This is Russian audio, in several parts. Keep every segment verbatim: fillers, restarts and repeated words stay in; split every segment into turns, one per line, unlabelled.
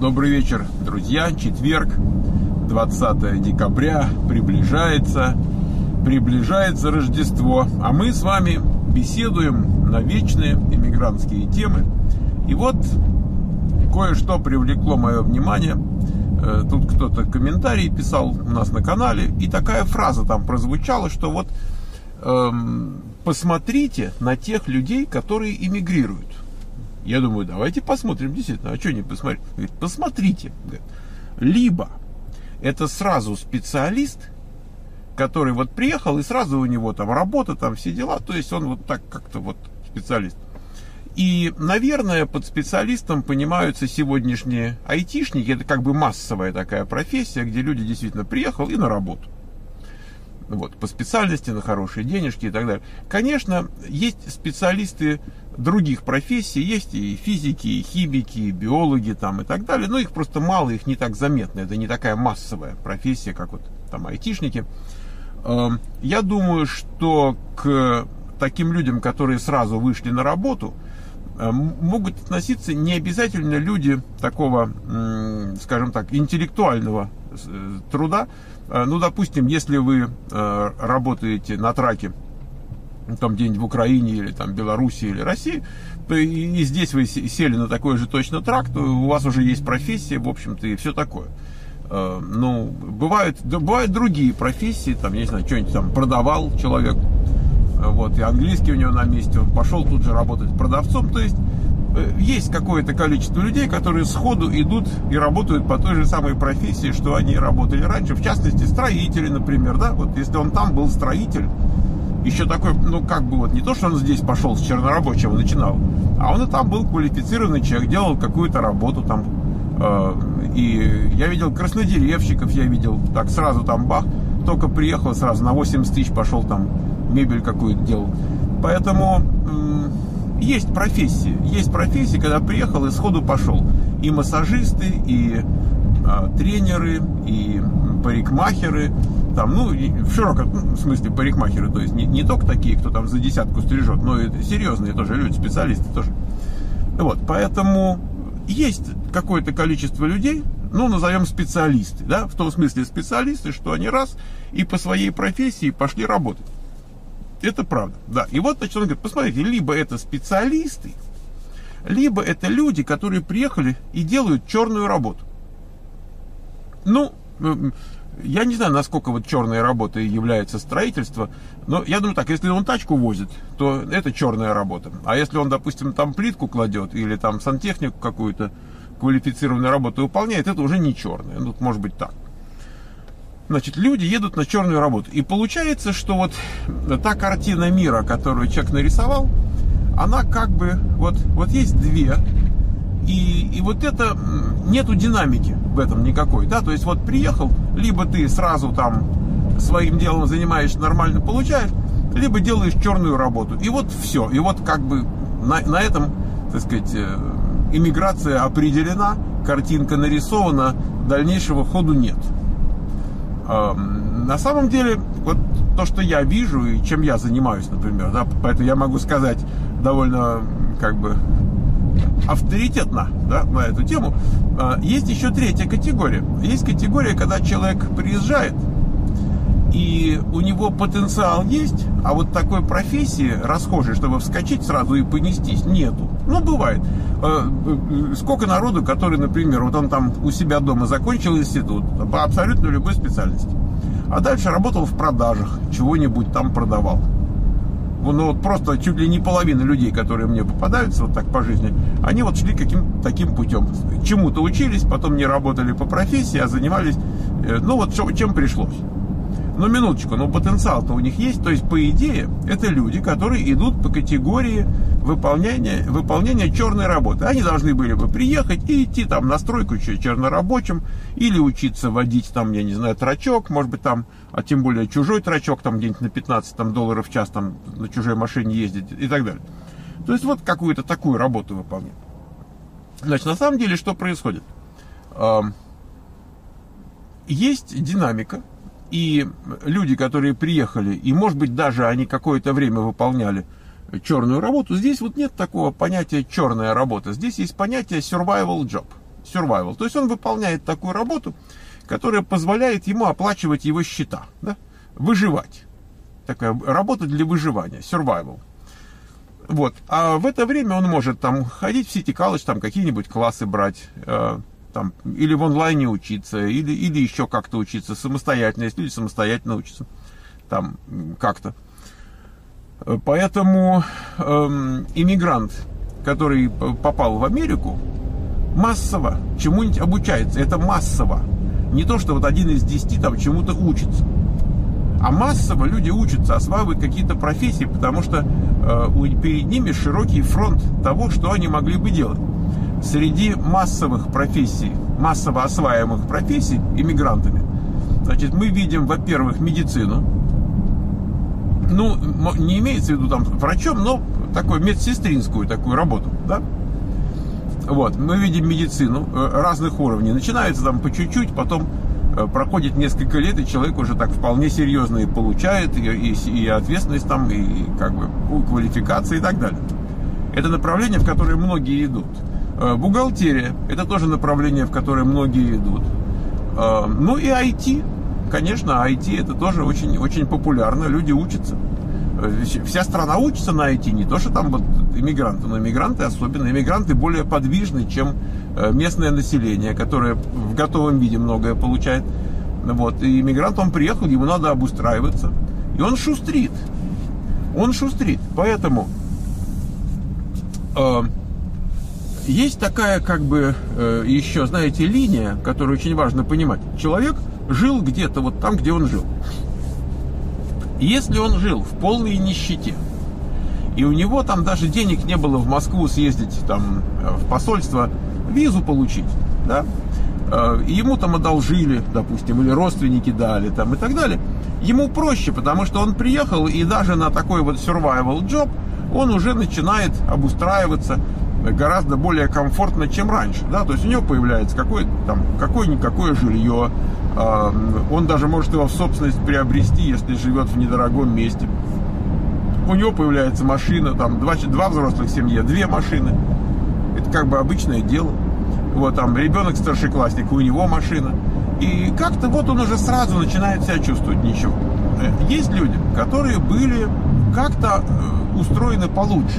Добрый вечер, друзья. Четверг, двадцатое декабря, приближается, приближается Рождество, а мы с вами беседуем на вечные иммигрантские темы. И вот кое-что привлекло мое внимание. Тут кто-то комментарий писал у нас на канале, и такая фраза там прозвучала, что вот эм, посмотрите на тех людей, которые эмигрируют. Я думаю, давайте посмотрим, действительно, а что не посмотреть? Говорит, посмотрите. Либо это сразу специалист, который вот приехал, и сразу у него там работа, там все дела, то есть он вот так как-то вот специалист. И, наверное, под специалистом понимаются сегодняшние айтишники, это как бы массовая такая профессия, где люди действительно приехал и на работу. Вот, по специальности, на хорошие денежки и так далее. Конечно, есть специалисты других профессий, есть и физики, и химики, и биологи там и так далее, но их просто мало, их не так заметно, это не такая массовая профессия, как вот там айтишники. Я думаю, что к таким людям, которые сразу вышли на работу, могут относиться не обязательно люди такого, скажем так, интеллектуального труда. Ну, допустим, если вы работаете на траке там где-нибудь в Украине или там Беларуси или России, то и, и здесь вы сели на такой же точно трак, то у вас уже есть профессия, в общем-то, и все такое. Ну, бывают, бывают другие профессии, там, я не знаю, что-нибудь там продавал человек, вот, и английский у него на месте, он пошел тут же работать продавцом, то есть есть какое-то количество людей, которые сходу идут и работают по той же самой профессии, что они работали раньше, в частности, строители, например, да, вот, если он там был строитель, еще такой, ну, как бы вот, не то, что он здесь пошел с чернорабочего начинал, а он и там был квалифицированный человек, делал какую-то работу там, э, и я видел краснодеревщиков, я видел, так сразу там, бах, только приехал, сразу на восемьдесят тысяч пошел там, мебель какую-то делал, поэтому э, есть профессии, есть профессии, когда приехал и сходу пошел, и массажисты, и э, тренеры, и парикмахеры, там, ну, в широком ну, смысле парикмахеры, то есть не, не только такие, кто там за десятку стрижет, но и серьезные тоже люди, специалисты тоже. Вот, поэтому есть какое-то количество людей, ну, назовем специалисты, да, в том смысле специалисты, что они раз и по своей профессии пошли работать. Это правда, да. И вот, значит, он говорит, посмотрите, либо это специалисты, либо это люди, которые приехали и делают черную работу. Ну, я не знаю, насколько вот черная работа является строительство, но я думаю так, если он тачку возит, то это черная работа. А если он, допустим, там плитку кладет или там сантехнику какую-то квалифицированную работу выполняет, это уже не черная. Ну, может быть так. Значит, люди едут на черную работу. И получается, что вот та картина мира, которую человек нарисовал, она как бы, вот, вот есть две. И, и вот это, нету динамики в этом никакой, да, то есть вот приехал, либо ты сразу там своим делом занимаешься, нормально получаешь, либо делаешь черную работу, и вот все, и вот как бы на, на этом, так сказать, иммиграция определена, картинка нарисована, дальнейшего ходу нет. На самом деле, вот то, что я вижу и чем я занимаюсь, например, да, поэтому я могу сказать довольно, как бы, авторитетно, да, на эту тему. Есть еще третья категория. Есть категория, когда человек приезжает, и у него потенциал есть, а вот такой профессии расхожей, чтобы вскочить сразу и понестись, нету. Ну, бывает. Сколько народу, который, например, вот он там у себя дома закончил институт по абсолютно любой специальности, а дальше работал в продажах, чего-нибудь там продавал. Ну, вот просто чуть ли не половина людей, которые мне попадаются вот так по жизни, они вот шли каким таким путем. Чему-то учились, потом не работали по профессии, а занимались, ну вот чем пришлось. Но минуточку, но потенциал-то у них есть, то есть по идее это люди, которые идут по категории выполнения, выполнения черной работы. Они должны были бы приехать и идти там на стройку чернорабочим, или учиться водить там, я не знаю, трачок, может быть там, а тем более чужой трачок, там где-нибудь на пятнадцать там, долларов в час там на чужой машине ездить и так далее. То есть вот какую-то такую работу выполнять. Значит, на самом деле что происходит? Есть динамика. И люди, которые приехали, и, может быть, даже они какое-то время выполняли черную работу, здесь вот нет такого понятия черная работа. Здесь есть понятие survival job. survival. То есть он выполняет такую работу, которая позволяет ему оплачивать его счета, да? Выживать. Такая работа для выживания, survival. Вот. А в это время он может там ходить в City College, там какие-нибудь классы брать, э, там, или в онлайне учиться, или, или еще как-то учиться самостоятельно, если люди самостоятельно учатся, там как-то. Поэтому э, иммигрант, который попал в Америку, массово чему-нибудь обучается. Это массово. Не то, что вот один из десяти там чему-то учится. А массово люди учатся, осваивают какие-то профессии, потому что э, перед ними широкий фронт того, что они могли бы делать. Среди массовых профессий, массово осваиваемых профессий иммигрантами, значит, мы видим, во-первых, медицину. Ну, не имеется в виду там врачом, но такую медсестринскую такую работу, да? Вот, мы видим медицину разных уровней. Начинается там по чуть-чуть, потом проходит несколько лет, и человек уже так вполне серьезно и получает, и, и, и ответственность там, и, и как бы квалификация и так далее. Это направление, в которое многие идут. Бухгалтерия – это тоже направление, в которое многие идут. Ну и ай ти. Конечно, ай ти это тоже очень, очень популярно, люди учатся. Вся страна учится на ай ти, не то, что там вот иммигранты, но иммигранты особенно. Иммигранты более подвижны, чем местное население, которое в готовом виде многое получает. Вот. И иммигрант, он приехал, ему надо обустраиваться. И он шустрит. Он шустрит. Поэтому э, есть такая, как бы, э, еще, знаете, линия, которую очень важно понимать. Человек жил где-то вот там, где он жил. Если он жил в полной нищете, и у него там даже денег не было в Москву съездить там в посольство, визу получить, да, и ему там одолжили, допустим, или родственники дали там и так далее, ему проще, потому что он приехал, и даже на такой вот survival job он уже начинает обустраиваться гораздо более комфортно, чем раньше, да, то есть у него появляется какое-то там, какое-никакое жилье, он даже может его в собственность приобрести, если живет в недорогом месте. У него появляется машина, там два, два взрослых в семье, две машины. Это как бы обычное дело. Вот там ребенок старшеклассник, у него машина. И как-то вот он уже сразу начинает себя чувствовать ничего. Есть люди, которые были как-то устроены получше.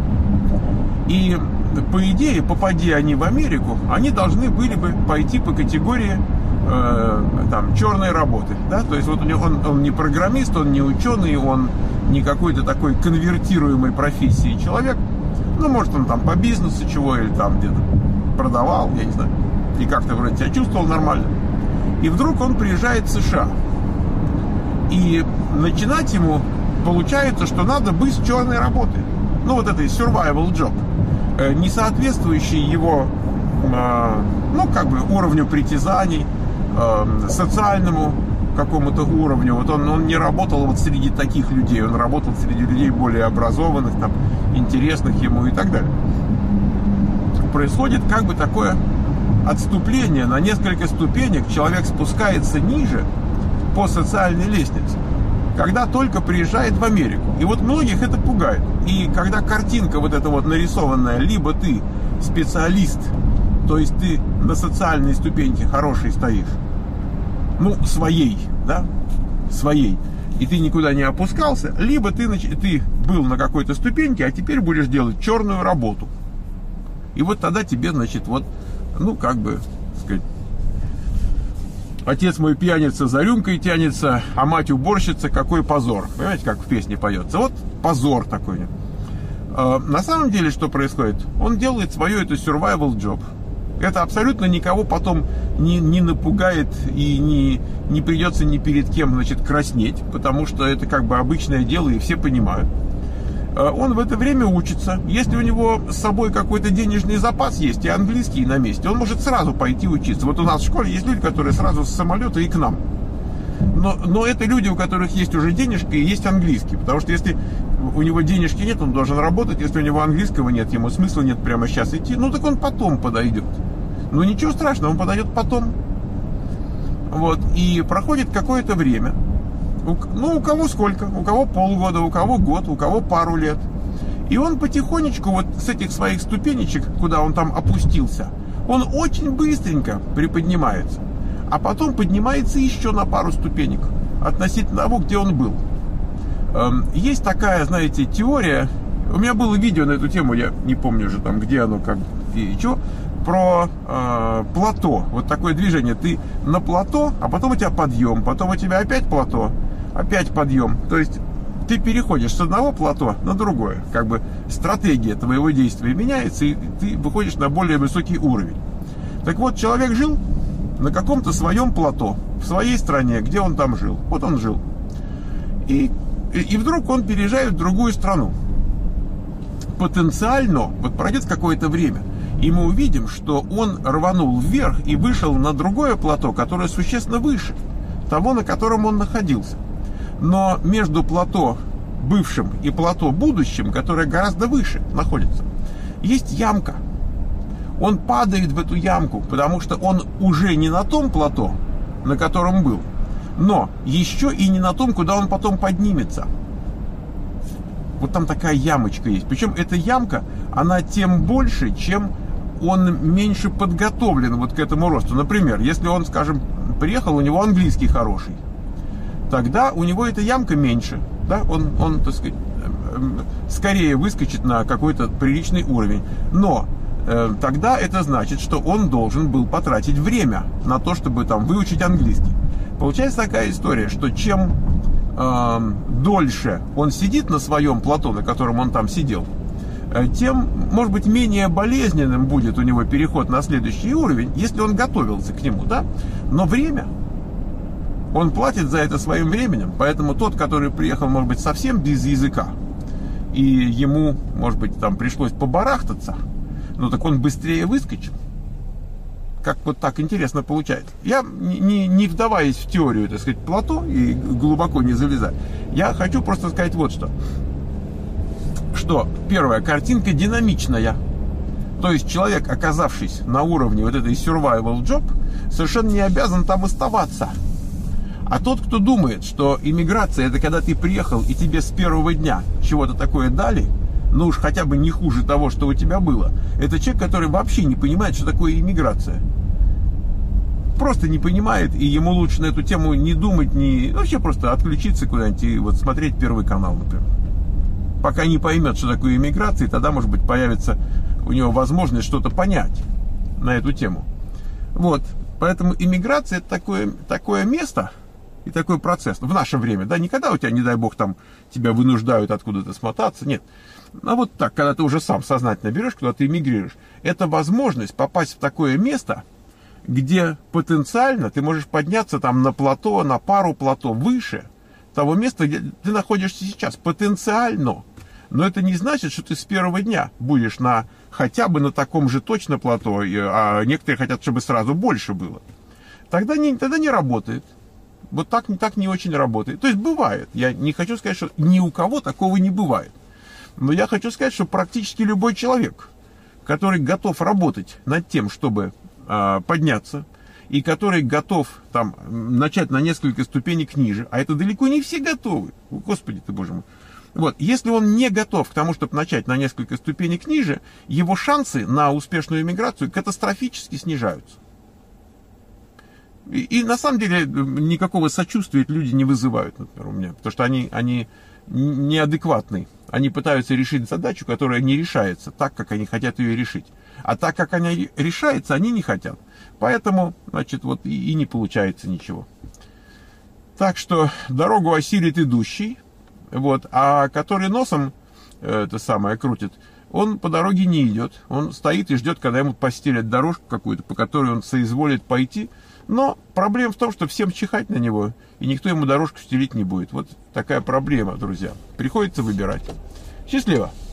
И по идее, попади они в Америку, они должны были бы пойти по категории э, там, черной работы. Да? То есть вот он, он не программист, он не ученый, он не какой-то такой конвертируемой профессии человек. Ну, может, он там по бизнесу чего, или там где-то продавал, я не знаю, и как-то вроде себя чувствовал нормально. И вдруг он приезжает в США. И начинать ему получается, что надо быть с черной работы. Ну, вот этой survival job, не соответствующий его, ну, как бы уровню притязаний, социальному какому-то уровню. Вот он, он не работал вот среди таких людей, он работал среди людей более образованных, там, интересных ему и так далее. Происходит как бы такое отступление на несколько ступенек, человек спускается ниже по социальной лестнице, когда только приезжает в Америку. И вот многих это пугает. И когда картинка вот эта вот нарисованная, либо ты специалист, то есть ты на социальной ступеньке хорошей стоишь, ну, своей, да, своей, и ты никуда не опускался, либо ты, ты был на какой-то ступеньке, а теперь будешь делать черную работу. И вот тогда тебе, значит, вот, ну, как бы, так сказать, отец мой пьяница за рюмкой тянется, а мать уборщица, какой позор. Понимаете, как в песне поется? Вот позор такой. А, на самом деле, что происходит? Он делает свое, это survival job. Это абсолютно никого потом не, не напугает и не, не придется ни перед кем, значит, краснеть, потому что это как бы обычное дело, и все понимают. Он в это время учится. Если у него с собой какой-то денежный запас есть, и английский на месте, он может сразу пойти учиться. Вот у нас в школе есть люди, которые сразу с самолета и к нам. Но, но это люди, у которых есть уже денежка и есть английский. Потому что если у него денежки нет, он должен работать. Если у него английского нет, ему смысла нет прямо сейчас идти. Ну так он потом подойдет. Ну ничего страшного, он подойдет потом. Вот. И проходит какое-то время. Ну, у кого сколько, у кого полгода, у кого год, у кого пару лет. И он потихонечку вот с этих своих ступенечек, куда он там опустился, он очень быстренько приподнимается, а потом поднимается еще на пару ступенек относительно того, где он был. Есть такая, знаете, теория, у меня было видео на эту тему, я не помню уже там, где оно, как и что, про э, плато, вот такое движение, ты на плато, а потом у тебя подъем, потом у тебя опять плато, опять подъем, то есть ты переходишь с одного плато на другое, как бы стратегия твоего действия меняется, и ты выходишь на более высокий уровень. Так вот, человек жил на каком-то своем плато, в своей стране, где он там жил, вот он жил, и, и, и вдруг он переезжает в другую страну. Потенциально, вот пройдет какое-то время, и мы увидим, что он рванул вверх и вышел на другое плато, которое существенно выше того, на котором он находился. Но между плато бывшим и плато будущим, которое гораздо выше находится, есть ямка. Он падает в эту ямку, потому что он уже не на том плато, на котором был, но еще и не на том, куда он потом поднимется. Вот там такая ямочка есть. Причем эта ямка, она тем больше, чем он меньше подготовлен вот к этому росту. Например, если он, скажем, приехал, у него английский хороший, тогда у него эта ямка меньше. Да? Он, он, так сказать, скорее выскочит на какой-то приличный уровень. Но э, тогда это значит, что он должен был потратить время на то, чтобы там выучить английский. Получается такая история, что чем э, дольше он сидит на своем плато, на котором он там сидел, тем, может быть, менее болезненным будет у него переход на следующий уровень, если он готовился к нему, да? Но время, он платит за это своим временем, поэтому тот, который приехал, может быть, совсем без языка, и ему, может быть, там пришлось побарахтаться, ну так он быстрее выскочил. Как вот так интересно получается. Я, не, не вдаваясь в теорию, так сказать, плато и глубоко не залезать, я хочу просто сказать вот что. Что, первая, картинка динамичная. То есть человек, оказавшись на уровне вот этой survival job, совершенно не обязан там оставаться. А тот, кто думает, что иммиграция — это когда ты приехал и тебе с первого дня чего-то такое дали, ну уж хотя бы не хуже того, что у тебя было, это человек, который вообще не понимает, что такое иммиграция. Просто не понимает, и ему лучше на эту тему не думать, не... вообще просто отключиться куда-нибудь и вот смотреть Первый канал, например. Пока не поймет, что такое иммиграция, тогда, может быть, появится у него возможность что-то понять на эту тему. Вот. Поэтому иммиграция — это такое, такое место и такой процесс. В наше время, да, никогда у тебя, не дай бог, там тебя вынуждают откуда-то смотаться, нет. А вот так, когда ты уже сам сознательно берешь, куда ты эмигрируешь, это возможность попасть в такое место, где потенциально ты можешь подняться там на плато, на пару плато выше того места, где ты находишься сейчас, потенциально. Но это не значит, что ты с первого дня будешь на, хотя бы на таком же точно плато, а некоторые хотят, чтобы сразу больше было. Тогда не, тогда не работает. Вот так, так не очень работает. То есть бывает. Я не хочу сказать, что ни у кого такого не бывает. Но я хочу сказать, что практически любой человек, который готов работать над тем, чтобы а, подняться, и который готов там начать на несколько ступенек ниже, а это далеко не все готовы. Господи ты, Боже мой. Вот, если он не готов к тому, чтобы начать на несколько ступенек ниже, его шансы на успешную иммиграцию катастрофически снижаются. И, и на самом деле никакого сочувствия люди не вызывают, например, у меня, потому что они, они неадекватны. Они пытаются решить задачу, которая не решается так, как они хотят ее решить. А так, как она решается, они не хотят. Поэтому, значит, вот и, и не получается ничего. Так что дорогу осилит идущий. Вот, а который носом это самое крутит, он по дороге не идет. Он стоит и ждет, когда ему постелят дорожку какую-то, по которой он соизволит пойти. Но проблема в том, что всем чихать на него, и никто ему дорожку стелить не будет. Вот такая проблема, друзья. Приходится выбирать. Счастливо!